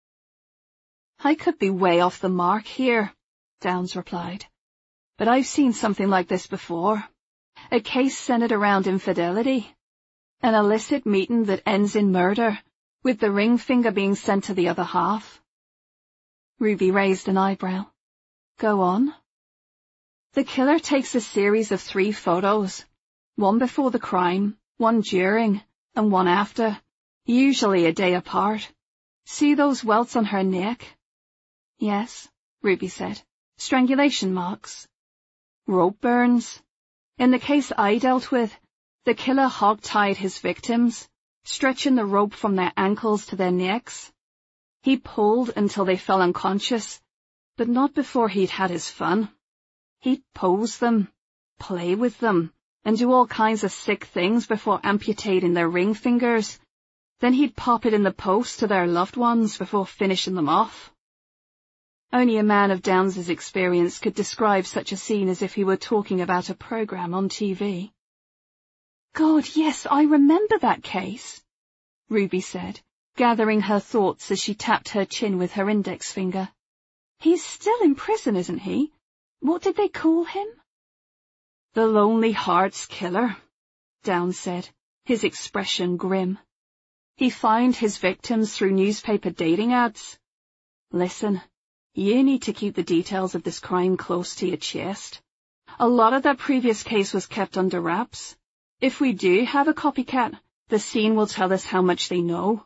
I could be way off the mark here, Downs replied, but I've seen something like this before. A case centered around infidelity. An illicit meeting that ends in murder, with the ring finger being sent to the other half. Ruby raised an eyebrow. Go on. The killer takes a series of three photos, one before the crime, one during, and one after, usually a day apart. See those welts on her neck? Yes, Ruby said. Strangulation marks. Rope burns. In the case I dealt with, The killer hog-tied his victims, stretching the rope from their ankles to their necks. He pulled until they fell unconscious, but not before he'd had his fun. He'd pose them, play with them, and do all kinds of sick things before amputating their ring fingers. Then he'd pop it in the post to their loved ones before finishing them off. Only a man of Downes's experience could describe such a scene as if he were talking about a program on T V. God, yes, I remember that case, Ruby said, gathering her thoughts as she tapped her chin with her index finger. He's still in prison, isn't he? What did they call him? The Lonely Hearts Killer, Downes said, his expression grim. He found his victims through newspaper dating ads. Listen, you need to keep the details of this crime close to your chest. A lot of that previous case was kept under wraps. If we do have a copycat, the scene will tell us how much they know.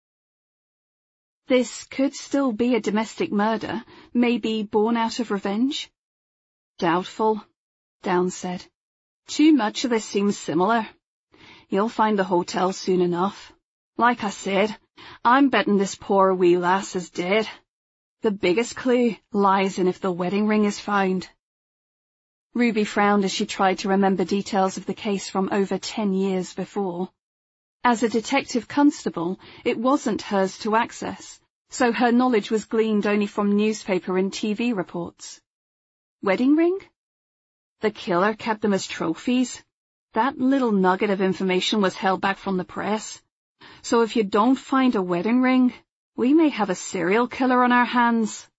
This could still be a domestic murder, maybe born out of revenge. Doubtful, Downes said. Too much of this seems similar. You'll find the hotel soon enough. Like I said, I'm betting this poor wee lass is dead. The biggest clue lies in if the wedding ring is found. Ruby frowned as she tried to remember details of the case from over ten years before. As a detective constable, it wasn't hers to access, so her knowledge was gleaned only from newspaper and T V reports. Wedding ring? The killer kept them as trophies. That little nugget of information was held back from the press. So if you don't find a wedding ring, we may have a serial killer on our hands.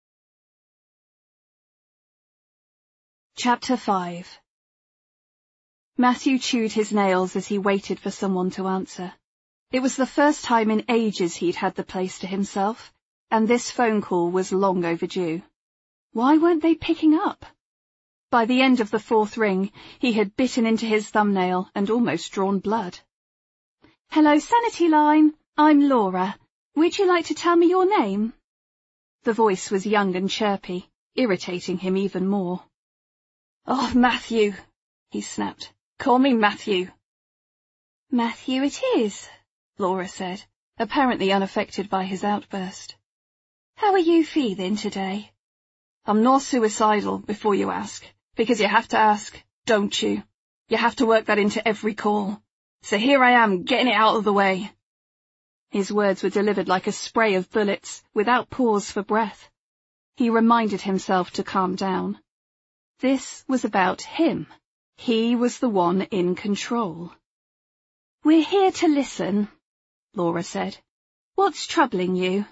Chapter five. Matthew chewed his nails as he waited for someone to answer. It was the first time in ages he'd had the place to himself, and this phone call was long overdue. Why weren't they picking up? By the end of the fourth ring, he had bitten into his thumbnail and almost drawn blood. Hello, Sanity Line. I'm Laura. Would you like to tell me your name? The voice was young and chirpy, irritating him even more. Oh, Matthew, he snapped. Call me Matthew. Matthew it is, Laura said, apparently unaffected by his outburst. How are you feeling today? I'm not suicidal, before you ask, because you have to ask, don't you? You have to work that into every call. So here I am, getting it out of the way. His words were delivered like a spray of bullets, without pause for breath. He reminded himself to calm down. This was about him. He was the one in control. We're here to listen, Laura said. What's troubling you?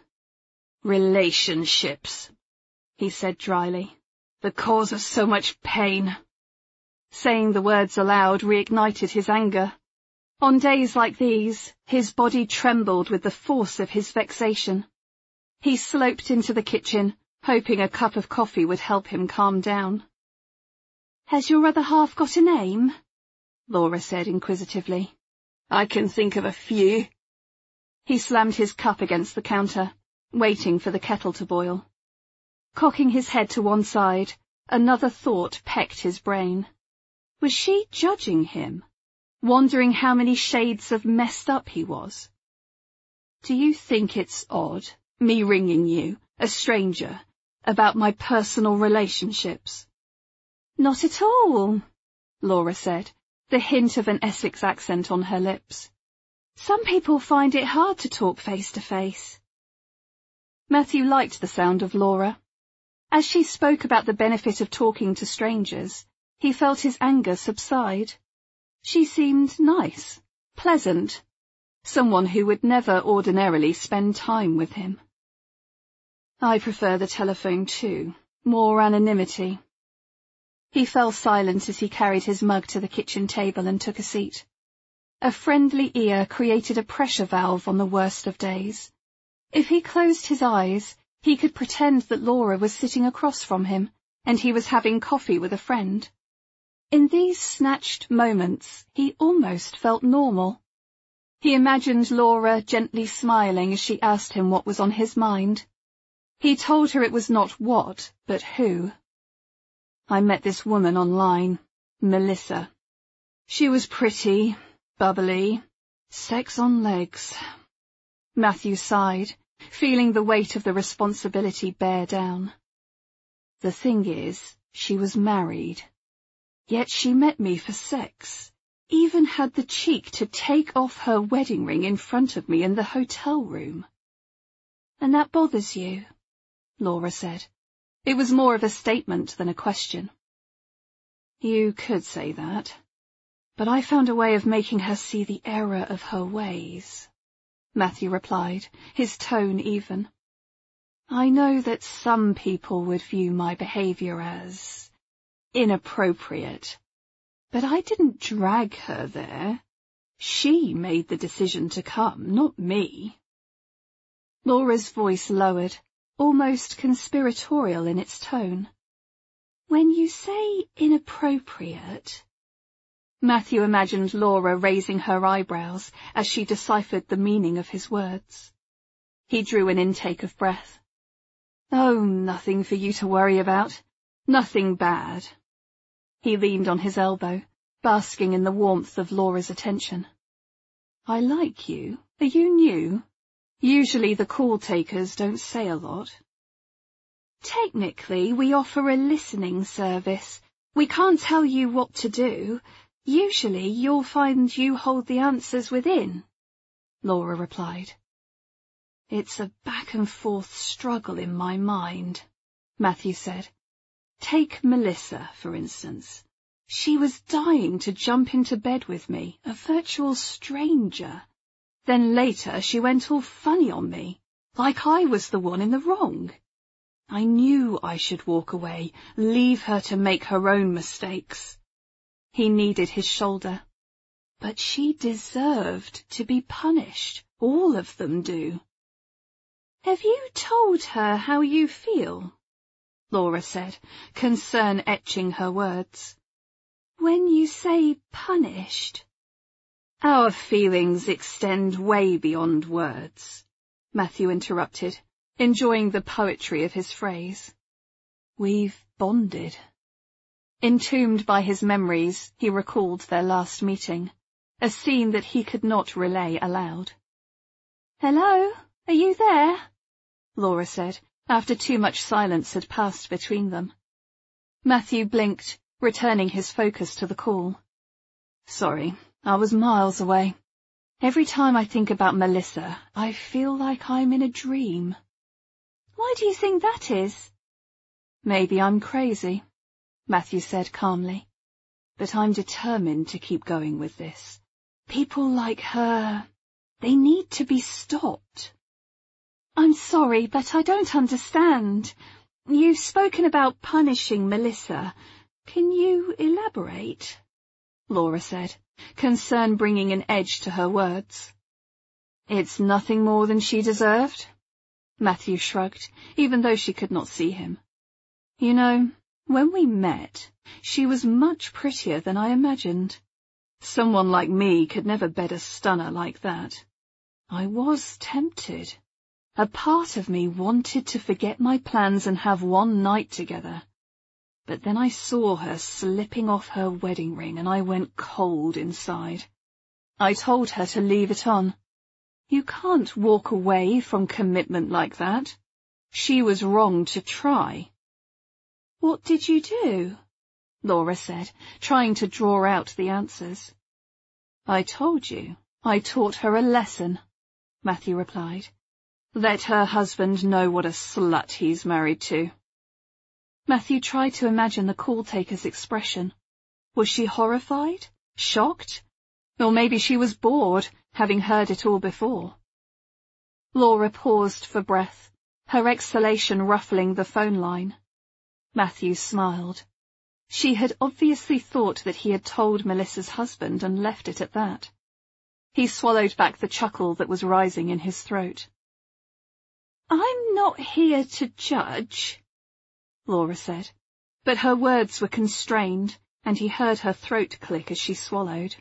Relationships, he said dryly. The cause of so much pain. Saying the words aloud reignited his anger. On days like these, his body trembled with the force of his vexation. He sloped into the kitchen, hoping a cup of coffee would help him calm down. Has your other half got a name? Laura said inquisitively. I can think of a few. He slammed his cup against the counter, waiting for the kettle to boil. Cocking his head to one side, another thought pecked his brain. Was she judging him? Wondering how many shades of messed up he was? Do you think it's odd, me ringing you, a stranger, about my personal relationships? Not at all, Laura said, the hint of an Essex accent on her lips. Some people find it hard to talk face to face. Matthew liked the sound of Laura. As she spoke about the benefit of talking to strangers, he felt his anger subside. She seemed nice, pleasant, someone who would never ordinarily spend time with him. I prefer the telephone too, more anonymity. He fell silent as he carried his mug to the kitchen table and took a seat. A friendly ear created a pressure valve on the worst of days. If he closed his eyes, he could pretend that Laura was sitting across from him, and he was having coffee with a friend. In these snatched moments, he almost felt normal. He imagined Laura gently smiling as she asked him what was on his mind. He told her it was not what, but who. I met this woman online, Melissa. She was pretty, bubbly, sex on legs. Matthew sighed, feeling the weight of the responsibility bear down. The thing is, she was married. Yet she met me for sex, even had the cheek to take off her wedding ring in front of me in the hotel room. And that bothers you? Laura said. It was more of a statement than a question. You could say that, but I found a way of making her see the error of her ways, Matthew replied, his tone even. I know that some people would view my behaviour as inappropriate, but I didn't drag her there. She made the decision to come, not me. Laura's voice lowered, almost conspiratorial in its tone. When you say inappropriate... Matthew imagined Laura raising her eyebrows as she deciphered the meaning of his words. He drew an intake of breath. Oh, nothing for you to worry about. Nothing bad. He leaned on his elbow, basking in the warmth of Laura's attention. I like you. Are you new? Usually the call takers don't say a lot. Technically, we offer a listening service. We can't tell you what to do. Usually you'll find you hold the answers within, Laura replied. It's a back-and-forth struggle in my mind, Matthew said. Take Melissa, for instance. She was dying to jump into bed with me, a virtual stranger. Then later she went all funny on me, like I was the one in the wrong. I knew I should walk away, leave her to make her own mistakes. He kneaded his shoulder. But she deserved to be punished. All of them do. Have you told her how you feel? Laura said, concern etching her words. When you say punished... Our feelings extend way beyond words, Matthew interrupted, enjoying the poetry of his phrase. We've bonded. Entombed by his memories, he recalled their last meeting, a scene that he could not relay aloud. Hello, are you there? Laura said, after too much silence had passed between them. Matthew blinked, returning his focus to the call. Sorry, I was miles away. Every time I think about Melissa, I feel like I'm in a dream. Why do you think that is? Maybe I'm crazy, Matthew said calmly. But I'm determined to keep going with this. People like her, they need to be stopped. I'm sorry, but I don't understand. You've spoken about punishing Melissa. Can you elaborate? Laura said, concern bringing an edge to her words. It's nothing more than she deserved. Matthew shrugged, even though she could not see him. You know, when we met, she was much prettier than I imagined. Someone like me could never bed a stunner like that. I was tempted. A part of me wanted to forget my plans and have one night together. But then I saw her slipping off her wedding ring and I went cold inside. I told her to leave it on. You can't walk away from commitment like that. She was wrong to try. What did you do? Laura said, trying to draw out the answers. I told you. I taught her a lesson, Matthew replied. Let her husband know what a slut he's married to. Matthew tried to imagine the call-taker's expression. Was she horrified? Shocked? Or maybe she was bored, having heard it all before. Laura paused for breath, her exhalation ruffling the phone line. Matthew smiled. She had obviously thought that he had told Melissa's husband and left it at that. He swallowed back the chuckle that was rising in his throat. I'm not here to judge, Laura said, but her words were constrained, and he heard her throat click as she swallowed.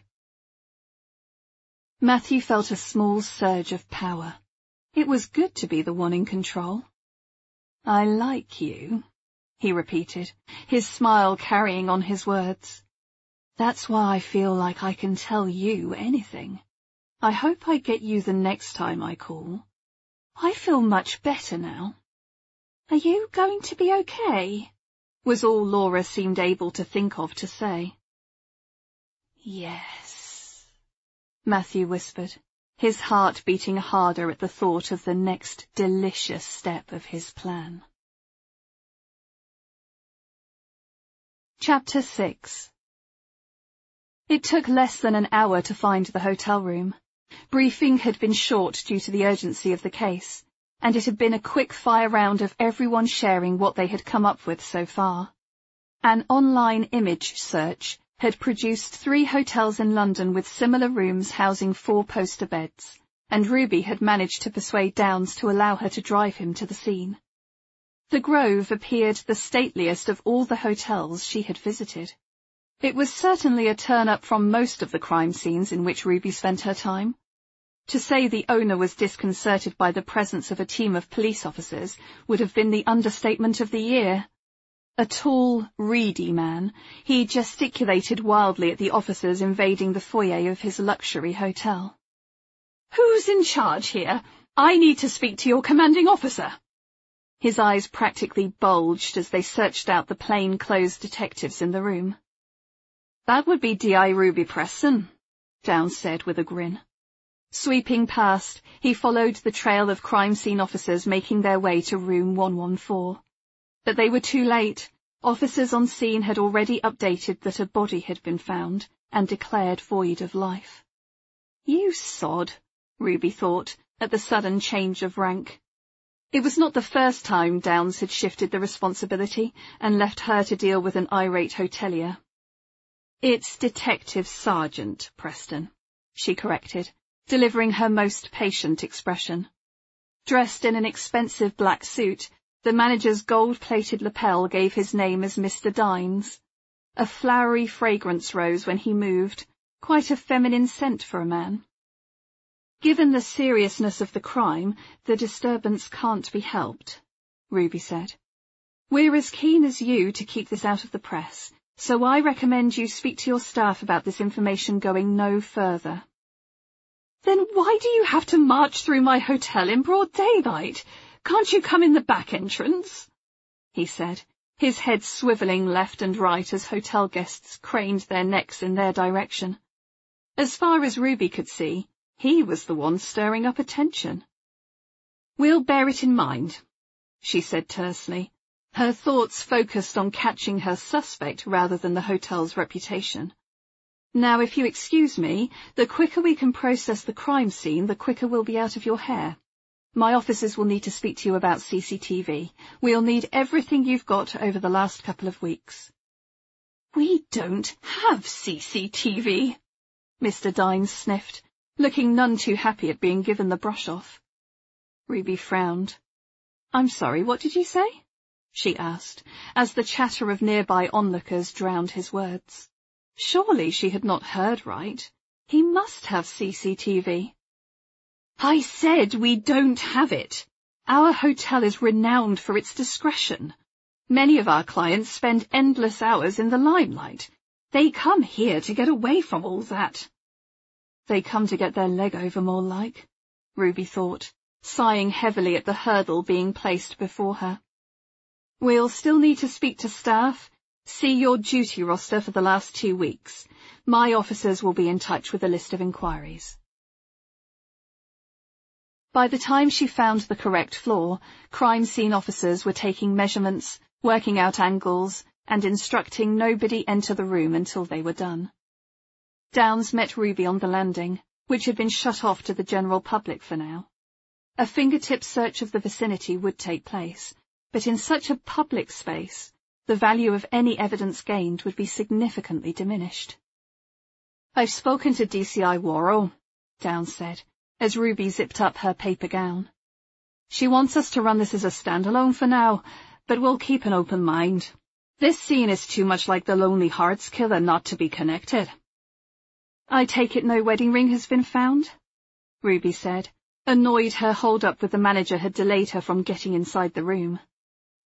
Matthew felt a small surge of power. It was good to be the one in control. I like you, he repeated, his smile carrying on his words. That's why I feel like I can tell you anything. I hope I get you the next time I call. I feel much better now. Are you going to be okay? Was all Laura seemed able to think of to say. Yes, Matthew whispered, his heart beating harder at the thought of the next delicious step of his plan. Chapter six. It took less than an hour to find the hotel room. Briefing had been short due to the urgency of the case, and it had been a quick-fire round of everyone sharing what they had come up with so far. An online image search had produced three hotels in London with similar rooms housing four poster beds, and Ruby had managed to persuade Downs to allow her to drive him to the scene. The Grove appeared the stateliest of all the hotels she had visited. It was certainly a turn-up from most of the crime scenes in which Ruby spent her time. To say the owner was disconcerted by the presence of a team of police officers would have been the understatement of the year. A tall, reedy man, he gesticulated wildly at the officers invading the foyer of his luxury hotel. "Who's in charge here? I need to speak to your commanding officer." His eyes practically bulged as they searched out the plain-clothes detectives in the room. "That would be D I Ruby Preston," Downs said with a grin. Sweeping past, he followed the trail of crime scene officers making their way to room one one four. But they were too late. Officers on scene had already updated that a body had been found and declared void of life. You sod, Ruby thought, at the sudden change of rank. It was not the first time Downs had shifted the responsibility and left her to deal with an irate hotelier. "It's Detective Sergeant Preston," she corrected, delivering her most patient expression. Dressed in an expensive black suit, the manager's gold-plated lapel gave his name as Mister Dines. A flowery fragrance rose when he moved, quite a feminine scent for a man. "Given the seriousness of the crime, the disturbance can't be helped," Ruby said. "We're as keen as you to keep this out of the press, so I recommend you speak to your staff about this information going no further." "Then why do you have to march through my hotel in broad daylight? Can't you come in the back entrance?" he said, his head swivelling left and right as hotel guests craned their necks in their direction. As far as Ruby could see, he was the one stirring up attention. "We'll bear it in mind," she said tersely, her thoughts focused on catching her suspect rather than the hotel's reputation. "Now, if you excuse me, the quicker we can process the crime scene, the quicker we'll be out of your hair. My officers will need to speak to you about C C T V. We'll need everything you've got over the last couple of weeks." "We don't have C C T V," Mister Dines sniffed, looking none too happy at being given the brush-off. Ruby frowned. "I'm sorry, what did you say?" she asked, as the chatter of nearby onlookers drowned his words. Surely she had not heard right. He must have C C T V. "I said we don't have it. Our hotel is renowned for its discretion. Many of our clients spend endless hours in the limelight. They come here to get away from all that." "They come to get their leg over, more like," Ruby thought, sighing heavily at the hurdle being placed before her. "We'll still need to speak to staff. See your duty roster for the last two weeks. My officers will be in touch with a list of inquiries." By the time she found the correct floor, crime scene officers were taking measurements, working out angles, and instructing nobody enter the room until they were done. Downs met Ruby on the landing, which had been shut off to the general public for now. A fingertip search of the vicinity would take place, but in such a public space, the value of any evidence gained would be significantly diminished. "I've spoken to D C I Worrell," Downs said, as Ruby zipped up her paper gown. "She wants us to run this as a standalone for now, but we'll keep an open mind. This scene is too much like the Lonely Hearts Killer not to be connected." "I take it no wedding ring has been found?" Ruby said, annoyed her hold-up with the manager had delayed her from getting inside the room.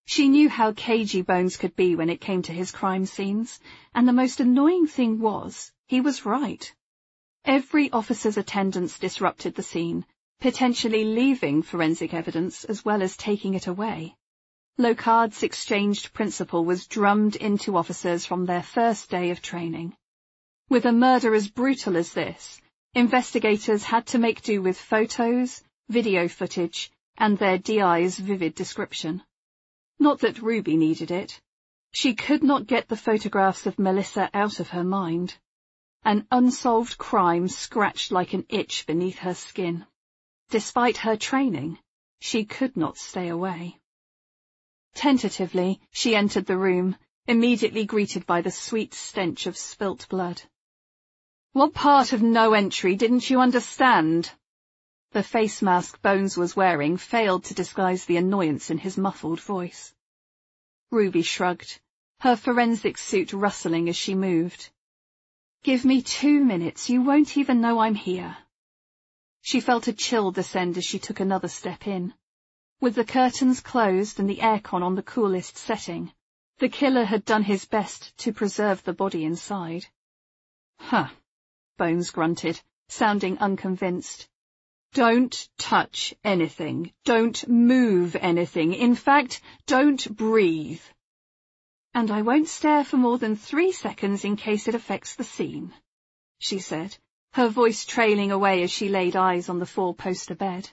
She knew how cagey Bones could be when it came to his crime scenes, and the most annoying thing was, he was right. Every officer's attendance disrupted the scene, potentially leaving forensic evidence as well as taking it away. Locard's exchanged principle was drummed into officers from their first day of training. With a murder as brutal as this, investigators had to make do with photos, video footage, and their D I's vivid description. Not that Ruby needed it. She could not get the photographs of Melissa out of her mind. An unsolved crime scratched like an itch beneath her skin. Despite her training, she could not stay away. Tentatively, she entered the room, immediately greeted by the sweet stench of spilt blood. "What part of no entry didn't you understand?" The face mask Bones was wearing failed to disguise the annoyance in his muffled voice. Ruby shrugged, her forensic suit rustling as she moved. "Give me two minutes, you won't even know I'm here." She felt a chill descend as she took another step in. With the curtains closed and the aircon on the coolest setting, the killer had done his best to preserve the body inside. "Huh," Bones grunted, sounding unconvinced. "Don't touch anything. Don't move anything. In fact, don't breathe." "And I won't stare for more than three seconds in case it affects the scene," she said, her voice trailing away as she laid eyes on the four-poster bed.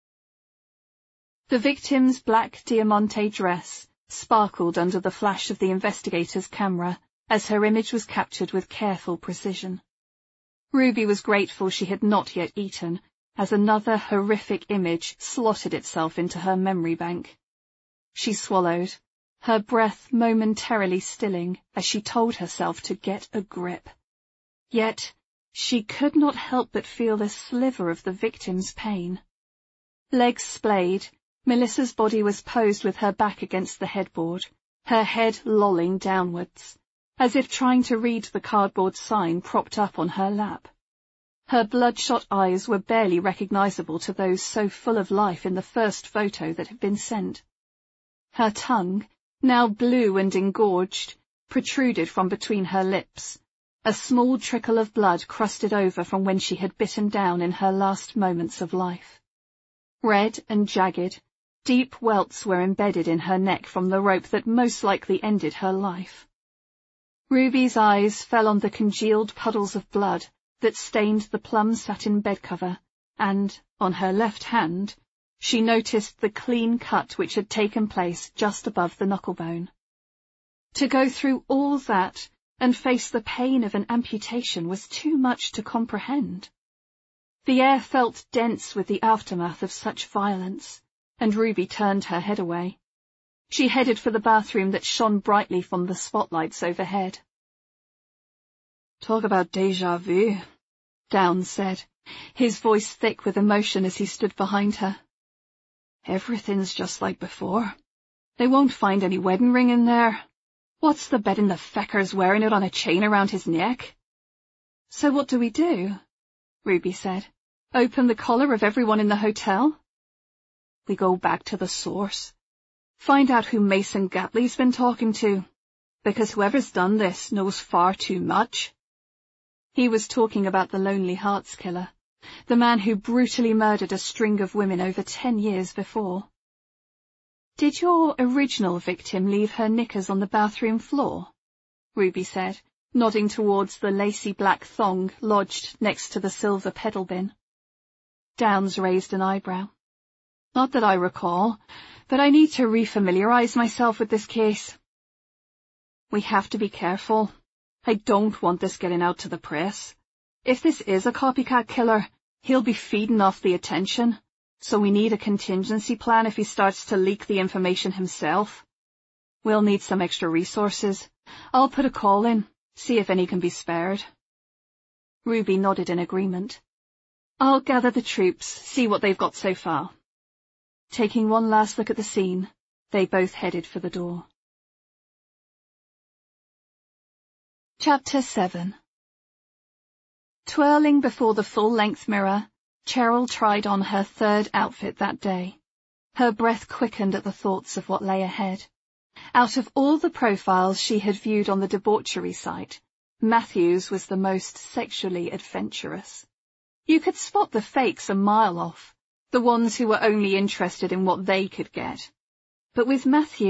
The victim's black diamante dress sparkled under the flash of the investigator's camera as her image was captured with careful precision. Ruby was grateful she had not yet eaten, as another horrific image slotted itself into her memory bank. She swallowed, her breath momentarily stilling as she told herself to get a grip. Yet, she could not help but feel a sliver of the victim's pain. Legs splayed, Melissa's body was posed with her back against the headboard, her head lolling downwards, as if trying to read the cardboard sign propped up on her lap. Her bloodshot eyes were barely recognizable to those so full of life in the first photo that had been sent. Her tongue, now blue and engorged, protruded from between her lips. A small trickle of blood crusted over from when she had bitten down in her last moments of life. Red and jagged, deep welts were embedded in her neck from the rope that most likely ended her life. Ruby's eyes fell on the congealed puddles of blood that stained the plum satin bedcover, and, on her left hand, she noticed the clean cut which had taken place just above the knucklebone. To go through all that and face the pain of an amputation was too much to comprehend. The air felt dense with the aftermath of such violence, and Ruby turned her head away. She headed for the bathroom that shone brightly from the spotlights overhead. "Talk about déjà vu," Downs said, his voice thick with emotion as he stood behind her. "Everything's just like before. They won't find any wedding ring in there. What's the betting the fecker's wearing it on a chain around his neck?" "So what do we do?" Ruby said. "Open the collar of everyone in the hotel?" "We go back to the source. Find out who Mason Gatley's been talking to, because whoever's done this knows far too much." He was talking about the Lonely Hearts Killer, the man who brutally murdered a string of women over ten years before. "Did your original victim leave her knickers on the bathroom floor?" Ruby said, nodding towards the lacy black thong lodged next to the silver pedal bin. Downs raised an eyebrow. "Not that I recall, but I need to refamiliarize myself with this case. We have to be careful. I don't want this getting out to the press. If this is a copycat killer, he'll be feeding off the attention, so we need a contingency plan if he starts to leak the information himself. We'll need some extra resources. I'll put a call in, see if any can be spared." Ruby nodded in agreement. "I'll gather the troops, see what they've got so far." Taking one last look at the scene, they both headed for the door. Chapter seven. Twirling before the full-length mirror, Cheryl tried on her third outfit that day. Her breath quickened at the thoughts of what lay ahead, Out of all the profiles she had viewed on the debauchery site, Matthew's was the most sexually adventurous. You could spot the fakes a mile off, the ones who were only interested in what they could get. But with Matthew,